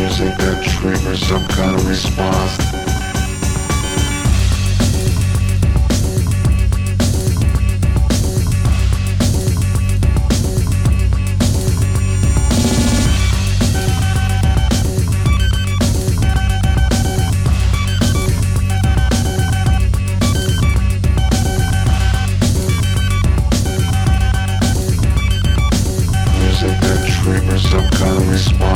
music that triggers some kind of response. Music that triggers some kind of response.